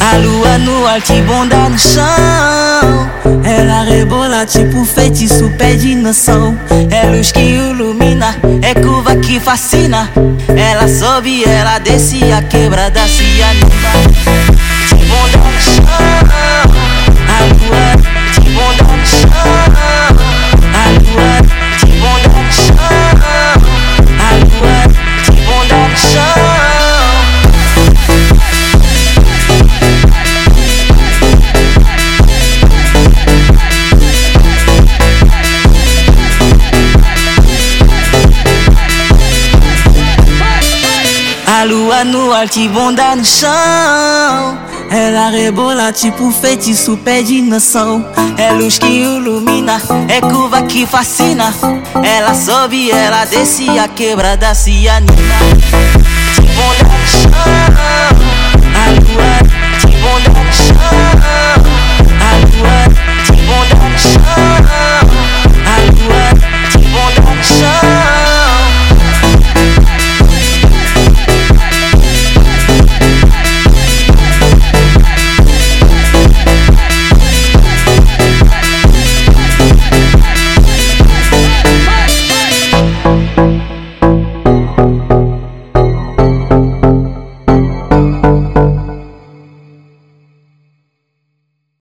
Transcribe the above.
A lua no ar te bonda no chão. Ela rebola tipo feitiço, pede noção. É luz que ilumina, é curva que fascina. Ela sobe, ela desce, a quebrada se anima. Te bonda no chão. A lua te bonda no chão. A lua te bonda no chão. A lua te bonda no chão. A lua no ar te bonda no chão. Ela rebola tipo feitiço, pede noção. É luz que ilumina, é curva que fascina. Ela sobe, ela desce, a quebrada se anima. Te bonda no chão.